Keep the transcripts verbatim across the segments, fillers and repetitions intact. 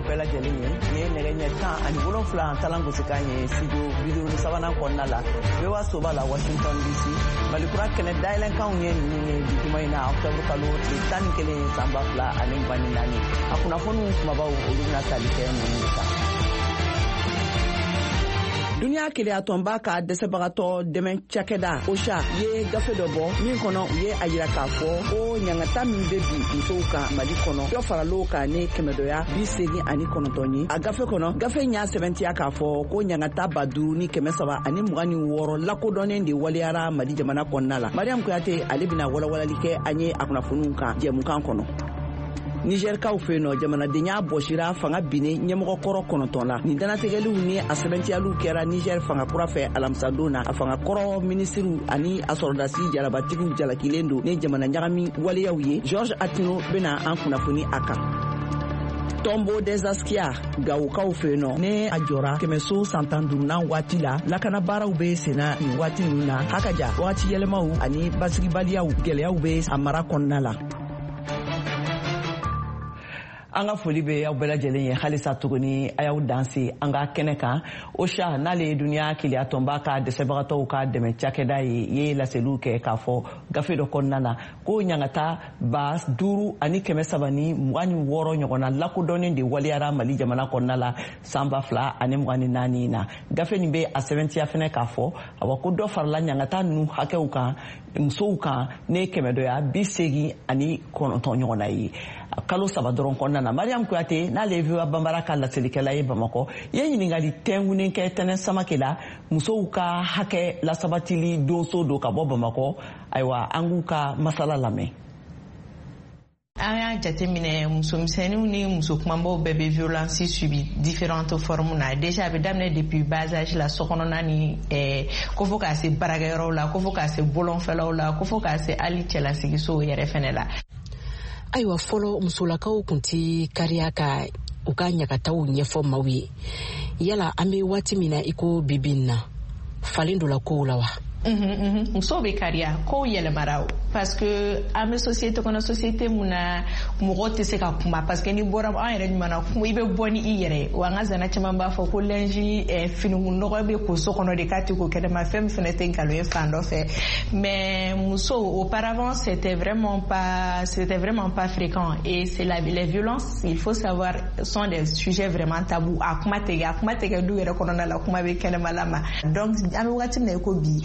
bɛɛ lajɛlen ye nin ye nɛgɛ ɲɛ tan ani wolonfila talan gosikan ye studio biduruni sabanan kɔnɔna la V O A soba la Washington D C Malikura kɛnɛ dayɛlɛnkanw ye ninnu ye bi juma in na octobre kalo tile tan ni kelen san ba fila ani mugan ni naani a kunnafoniw kumabaw olu bɛna tali kɛ ninnu de kan. Duniya keleya tɔnba ka dɛsɛbagatɔ dɛmɛ cakɛda O S H A ye gafe dɔ bɔ min kɔnɔ u ye a yira k'a fɔ ko ɲangata min bɛ bi musow kan Mali kɔnɔ dɔ faral'o kan ni kɛmɛdɔya bi segin ani kɔnɔntɔn ye a gafe kɔnɔ gafe in y'a sɛbɛntiya k'a fɔ ko ɲangata ba duuru ni kɛmɛ saba ani mugan ni wɔɔrɔ lakodɔnnen de waliyara Mali jamana kɔnɔna la. Mariam Kuyate ale bɛna walawalali kɛ an ye a kunnafoniw kan jɛmukan kɔnɔ. Nigerkaw fɛ yen nɔ jamanadenya bɔsira fanga binne ɲɛmɔgɔkɔrɔ kɔnɔntɔn la nin danatigɛliw ni a sɛbɛntiyaliw kɛra Niger fanga kura fɛ alamisadon na a fangakɔrɔ minisiriw ani a sɔrɔdasi jarabatigiw jalakilen don ni jamana ɲagami waleyaw ye. George Atino bɛna an kunnafoni a kan. Tombo des Askia Gawukaw fɛ yen nɔ ne a jɔra kɛmɛso san tan duurunan waati la lakana baaraw bɛ senna nin waati ninnu na hakaja wagati yɛlɛmaw ani basigibaliyaw gɛlɛyaw bɛ a mara kɔnɔna la. An ka foli bɛ aw bɛɛ lajɛlen ye halisa tuguni a y'aw danse an ka kɛnɛ kan O S H A n'ale ye duniya keleya tɔnba ka dɛsɛbagatɔw ka dɛmɛ cakɛda ye ye laseliw kɛ k'a fɔ gafe dɔ kɔnɔna na ko ɲangata ba duuru ani kɛmɛ saba ni mugan ni wɔɔrɔ ɲɔgɔnna lakodɔnnen de waliyara Mali jamana kɔnɔna la san ba fila ani mugan ni naani na gafe nin bɛ a sɛbɛntiya fɛnɛ k'a fɔ awa ko dɔ farala ɲangata ninnu hakɛw kan musow kan ne kɛmɛdɔya bi segin ani kɔnɔntɔn ɲɔgɔnna ye kalo saba dɔrɔn kɔnɔna na. Mariam Kuyate n'ale ye V O A banbara ka laselikɛla ye Bamakɔ ye ɲininkali tɛnkunnen kɛ tɛnɛ samake la musow ka hakɛ lasabatili donso don ka bɔ Bamakɔ ayiwa an k'u ka masala lamɛn. An y'a jateminɛ musomisɛnninw ni musokumabaw bɛɛ bɛ violence subi différentes formes na déjà a bɛ daminɛ depuis bas âge la sokɔnɔna ni ko fo k'a se baarakɛyɔrɔw la ko fo k'a se bolonfɛlaw la ko fo k'a se hali cɛlasigisow yɛrɛ fɛnɛ la. Ayiwa fɔlɔ musolakaw kun ti kariya ka u ka ɲagataw ɲɛfɔ maaw ye yala an bɛ waati min na i ko bibi na falen dɔ la kow la wa. muso bɛ kariya kow yɛlɛmara parce que an bɛ société kɔnɔ société mun na mɔgɔ tɛ se ka kuma parce que ni bɔra an yɛrɛ ɲuman na kuma i bɛ bɔ ni i yɛrɛ wa an ka zana caman b'a fɔ ko linge finikunɔgɔ bɛ ko so kɔnɔ de k'a tɛ ko kɛnɛma fɛn min fana tɛ nkalon ye fan dɔ fɛ mais muso auparavant c'était vraiment pas c'était vraiment pas fréquent et c'est la les violences il faut savoir sont des sujets vraiment tabous a kuma tɛ kɛ a kuma tɛ kɛ du yɛrɛ kɔnɔna la kuma bɛ kɛnɛma la ma donc an bɛ waati min na i ko bi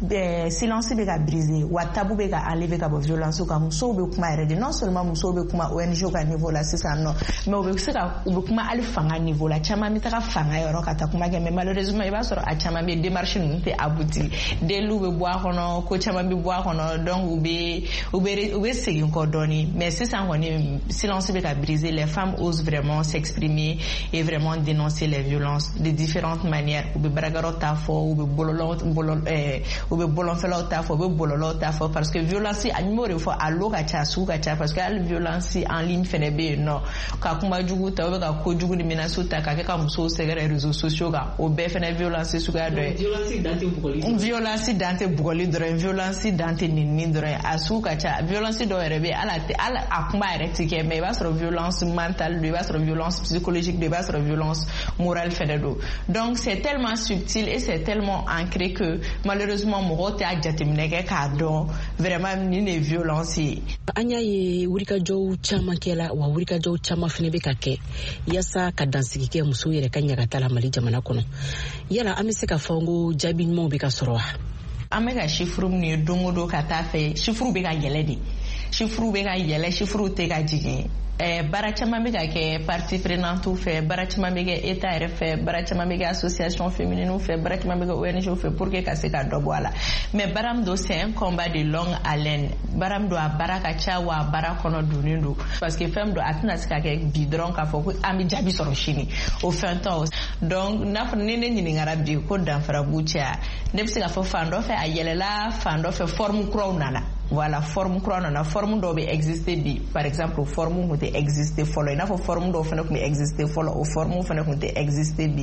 silence bɛ ka briser wa tabou bɛ ka enlever ka bɔ violence kan musow bɛ kuma yɛrɛ de non seulement musow bɛ kuma O N G ka niveau la sisan non mais u bɛ se ka u bɛ kuma hali fanga niveau la caman bɛ taga fanga yɔrɔ ka taa kuma kɛ mais malheureusement i b'a sɔrɔ a caman bɛ démarche ninnu tɛ aboutir deliw bɛ bɔ a kɔnɔ ko caman bɛ bɔ a kɔnɔ donc u bɛ u bɛ u bɛ segin kɔ dɔɔni mais sisan kɔni silence bɛ ka briser les femmes osent vraiment s'exprimer et vraiment dénoncer les violences de différentes manières u bɛ baarakɛyɔrɔ ta fɔ u bɛ bɔlɔlɔ bɔlɔ ɛɛ u bɛ bolonfɛlaw ta fɔ u bɛ bɔlɔlɔw ta fɔ parce que violence a ɲuman de fɔ a lo ka ca sugu ka ca parce que hali violence en ligne fɛnɛ bɛ yen nɔ ka kuma jugu ta u bɛ ka ko jugu ni menaces ta k'a kɛ ka musow sɛgɛrɛ réseaux sociaux kan o bɛɛ fɛnɛ violence suguya dɔ ye. violence dan tɛ bugɔli. violence dan tɛ bugɔli dɔrɔn violence dan tɛ nenini dɔrɔn a sugu ka ca violence dɔw yɛrɛ bɛ yen hali a tɛ hali a kuma yɛrɛ tɛ kɛ mais i b'a sɔrɔ violence mentale don i b'a sɔrɔ violence psychologique don i b'a sɔrɔ violence morale fɛnɛ don donc c'est tellement subtil et c'est tellement ancré que malheureusement mɔgɔw tɛ a jateminɛ kɛ k'a dɔn vraiment nin de ye violence ye. An y'a ye wulikajɔw caman kɛla wa wulikajɔw caman fana bɛ ka kɛ yaasa ka dansigi kɛ musow yɛrɛ ka ɲagata la Mali jamana kɔnɔ yala an bɛ se ka fɔ ko jaabi ɲumanw bɛ ka sɔrɔ wa. An bɛ ka chiffre minnu ye don o don ka taa fɛ chiffre bɛ ka yɛlɛ de chiffre bɛ ka yɛlɛ chiffre tɛ ka jigin. Bara caman bɛ ka kɛ partie prenante fɛ bara caman bɛ kɛ état yɛrɛ fɛ bara caman bɛ kɛ association féminine fɛ bara caman bɛ kɛ O N G fɛ pour que ka se ka dɔ bɔ a la mais bara min don c'est un combat de longue haleine bara min don a bara ka ca wa a bara kɔnɔ donnen don parce que fɛn min don a tɛna se ka kɛ bi dɔrɔn k'a fɔ ko an bɛ jaabi sɔrɔ sini o fɛn tɔ donc n'a fɔ ni ne ɲininkara bi ko danfara b'u cɛ ne bɛ se ka fɔ fan dɔ fɛ a yɛlɛla fan dɔ fɛ forme kuraw nana. Voilà, forme kura nana forme dɔw bɛ exister bi par exemple forme kun tɛ exister fɔlɔ i n'a fɔ forme dɔw fana kun bɛ exister fɔlɔ o forme fana kun tɛ exister bi.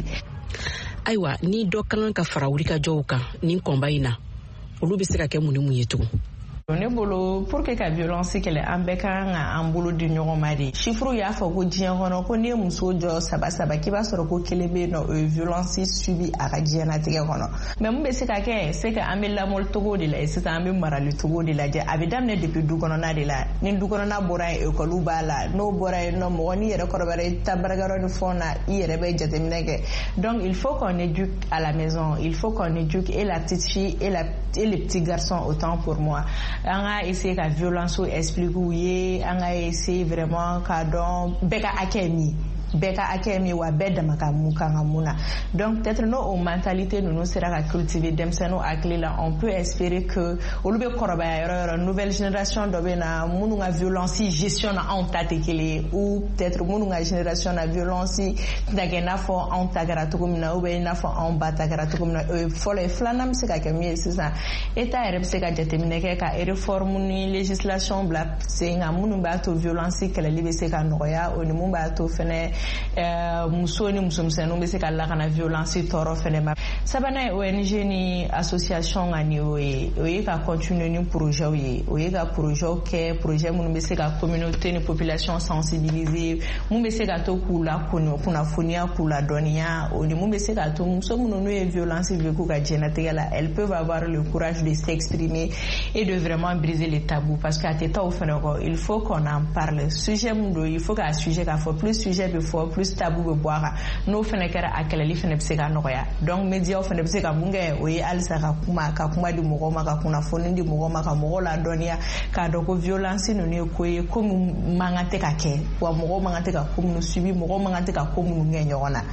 Ayiwa ni dɔ kan ka fara wulikajɔw kan ni kɔnba in na olu bɛ se ka kɛ mun ni mun ye tugun. ne bolo pour que ka violence kɛlɛ an bɛɛ kan ka an bolo di ɲɔgɔn ma de chiffre y'a fɔ ko diɲɛ kɔnɔ ko ni muso jɔ saba saba k'i b'a sɔrɔ ko kelen bɛ yen nɔ o ye violence subi a ka diɲɛnatigɛ kɔnɔ mais mun bɛ se ka kɛ c'est que an bɛ lamɔli cogo de la sisan an bɛ marali cogo de lajɛ a bɛ daminɛ depuis du kɔnɔna de la ni du kɔnɔna bɔra yen école b'a la n'o bɔra yen nɔ mɔgɔ ni yɛrɛ kɔrɔbayara i ta baarayɔrɔ ni fɛnw na i yɛrɛ bɛ jateminɛ kɛ donc il faut qu'on éduque à la maison il faut qu'on éduque et la petite fille et la et les petits garçons autant pour moi an ka essayer ka violence explique u ye an ka essayer vraiment ka dɔn bɛɛ ka hakɛ min bɛɛ ka hakɛ min wa bɛɛ dama ka mun kan ka mun na donc peut-être no o mentalité ninnu sera ka cultiver denmisɛnninw hakili la on peut espérer que olu bɛ kɔrɔbaya yɔrɔ yɔrɔ nouvelle génération dɔ bɛ na minnu ka violence gestion na anw ta tɛ kelen ye ou peut-être minnu ka génération na violence tɛna kɛ i n'a fɔ anw ta kɛra cogo min na ou bien i n'a fɔ anw ba ta kɛra cogo min na o ye fɔlɔ ye filanan bɛ se ka kɛ min ye sisan état yɛrɛ bɛ se ka jateminɛ kɛ ka réforme ni législation bila sen kan minnu b'a to violence kɛlɛli bɛ se ka nɔgɔya o ni mun b'a to fɛnɛ muso ni musomisɛnninw bɛ se ka lakana violence tɔɔrɔ fɛnɛ ma sabanan ye O N G ni association ka ni o ye o ye ka continuer ni projet ye o ye ka projet kɛ projet minnu bɛ se ka communauté ni population sensibiliser mun bɛ se ka to k'u la kunnafoniya k'u la dɔnniya o ni mun bɛ se ka to muso minnu n'u ye violence vécu ka diɲɛnatigɛ la elles peuvent avoir le courage de s'exprimer et de vraiment briser les tabous parce que a tɛ taa o fɛnɛ kɔ il faut qu'on en parle sujet mun don il faut k'a sujet k'a fɔ plus sujet bɛ fɔ plus tabou bɛ bɔ a kan n'o fɛnɛ kɛra a kɛlɛli fɛnɛ bɛ se ka nɔgɔya donc médiaw fɛnɛ bɛ se ka mun kɛ o ye halisa ka kuma ka kuma di mɔgɔw ma ka kunnafoni di mɔgɔw ma ka mɔgɔw ladɔnniya k'a dɔn ko violence ninnu ye ko ye ko min man kan tɛ ka kɛ wa mɔgɔw man kan tɛ ka ko minnu subi mɔgɔw man kan tɛ ka ko minnu kɛ ɲɔgɔn na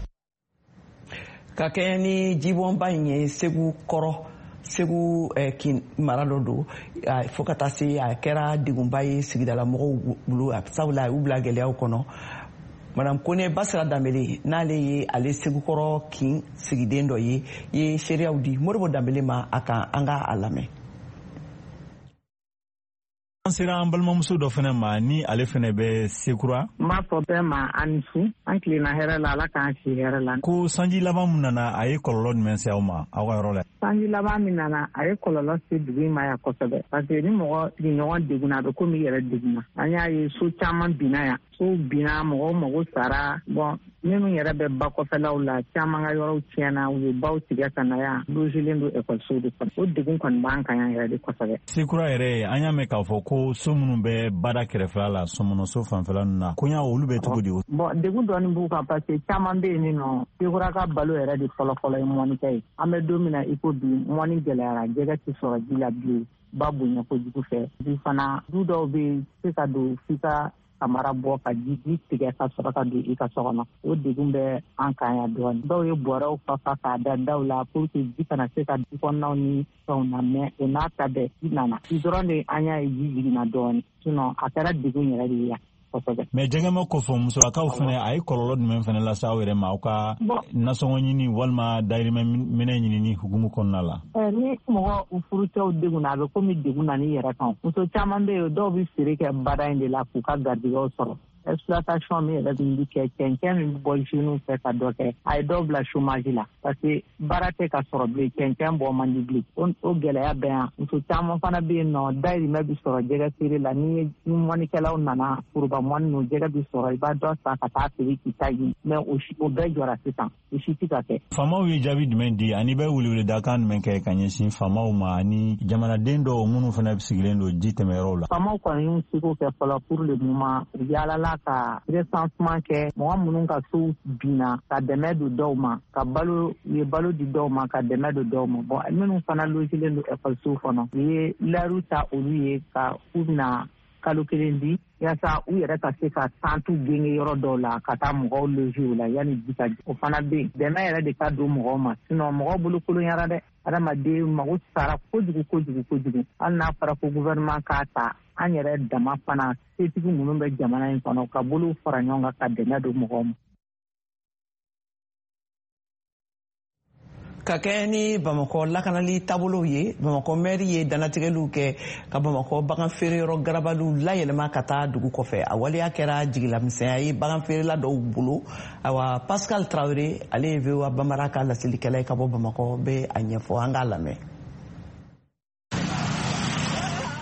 ka kɛɲɛ ni jibɔnba in ye Segu kɔrɔ Segu kin mara dɔ don fo ka taa se a kɛra degunba ye sigidala mɔgɔw bolo sabula a y'u bila gɛlɛyaw kɔnɔ Madame Kone Basira Dambele n'ale ye ale Segukɔrɔ kin sigiden dɔ ye ye seereyaw di Modibo Dambele ma a kan an ka a lamɛn. An sera an balimamuso dɔ fɛnɛ ma ni ale fɛnɛ bɛ Sekura. N b'a fɔ bɛɛ ma a ni su an tilenna hɛrɛ la Ala k'an si hɛrɛ la. Ko sanji laban min nana a ye kɔlɔlɔ jumɛn se aw ma aw ka yɔrɔ la. Sanji laban min nana a ye kɔlɔlɔ se dugu in ma yan kosɛbɛ parce que ni mɔgɔ sigiɲɔgɔn degunna a bɛ komi i yɛrɛ degunna an y'a ye so caman binna yan so binna mɔgɔw mago sara bon minnu yɛrɛ bɛ ba kɔfɛlaw la caman ka yɔrɔw tiɲɛna u ye baw tigɛ ka na yan logelen don ekɔlisow de kɔnɔ o degun kɔni b'an kan yan yɛrɛ de kosɛbɛ. Sekura yɛrɛ an y'a mɛn k'a fɔ ko so minnu bɛ bada kɛrɛfɛla la sɔmɔnɔso fanfɛla ninnu na ko olu bɛ cogo di o. Bon degun dɔɔni b'u kan parce que caman bɛ yen nɔ Sekura ka balo yɛrɛ de fɔlɔfɔlɔ ye mɔnikɛ ye an bɛ don min na i ko bi mɔni gɛlɛyara jɛgɛ tɛ sɔrɔ ji la bilen ba bonya kojugu fɛ bi fana du dɔw bɛ se ka don f'i ka samara bɔ ka ji ji tigɛ ka sɔrɔ ka don i ka so kɔnɔ o degun bɛ an kan yan dɔɔni dɔw ye bɔrɛw fa fa k'a da daw la pour que ji kana se ka du kɔnɔnaw ni fɛnw na mais o n'a ta bɛɛ ji nana ji dɔrɔn de an y'a ye ji jiginna dɔɔni sinon a kɛra degun yɛrɛ de ye yan. Mais jɛgɛma kɔfɛ musolakaw fɛnɛ a ye kɔlɔlɔ jumɛn fɛnɛ lase aw yɛrɛ ma aw ka nasɔngɔ ɲini walima dayirimɛ minɛ ɲinini hukumu kɔnɔna la. Ni mɔgɔ u furucɛw degunna a bɛ komi degun na ni yɛrɛ kan muso caman bɛ yen dɔw bɛ feere kɛ bada in de la k'u ka garijɛgɛw sɔrɔ exploitation min yɛrɛ bɛ kɛ cɛncɛn min bɛ bɔ jeunes fɛ ka dɔ kɛ a ye dɔw bila chômage la parce que baara tɛ ka sɔrɔ bilen cɛncɛn bɔ man di bilen o gɛlɛya bɛ yan muso caman fana bɛ yen nɔ dayirimɛ bɛ sɔrɔ jɛgɛ feere la ni mɔnikɛlaw nana foroba mɔni ninnu jɛgɛ bɛ sɔrɔ i b'a dɔ san ka taa feere k'i ta ɲini mais o o bɛɛ jɔra sisan o si tɛ ka kɛ. Faamaw ye jaabi jumɛn di ani bɛ weleweledakan jumɛn kɛ ka ɲɛsin faamaw ma ani jamanaden dɔw minnu fana sigilen don ji tɛmɛyɔrɔw la. Faamaw kɔni y'u seko kɛ fɔlɔ pour le moment u yaalala ka recensement kɛ mɔgɔ minnu ka so binna ka dɛmɛ don dɔw ma ka balo u ye balo di dɔw ma ka dɛmɛ don dɔw ma bon minnu fana logelen don ekɔlisow kɔnɔ u ye lɛriw ta olu ye ka u bɛna kalo kelen di yaasa u yɛrɛ ka se ka tantu genge yɔrɔ dɔw la ka taa mɔgɔw loger o la yanni ji ka o fana bɛ yen dɛmɛ yɛrɛ de ka don mɔgɔw ma sinon mɔgɔw bolo kolonyara dɛ adamaden mago sara kojugu kojugu kojugu hali n'a fɔra ko gouvernement k'a ta an yɛrɛ dama fana setigi minnu bɛ jamana in kɔnɔ ka bolo fara ɲɔgɔn kan ka dɛmɛ don mɔgɔw ma. Ka kɛ ni Bamakɔ lakanali taabolo ye Bamakɔ maire ye danatigɛliw kɛ ka Bamakɔ bagan feere yɔrɔ garabaliw layɛlɛma ka taa dugu kɔfɛ a waleya kɛra jigilamisɛnya ye bagan feerela dɔw bolo awa Pascal Traoré ale ye V O A Bambara ka lasilikɛla ye ka bɔ Bamakɔ bɛ a ɲɛfɔ an k'a lamɛn.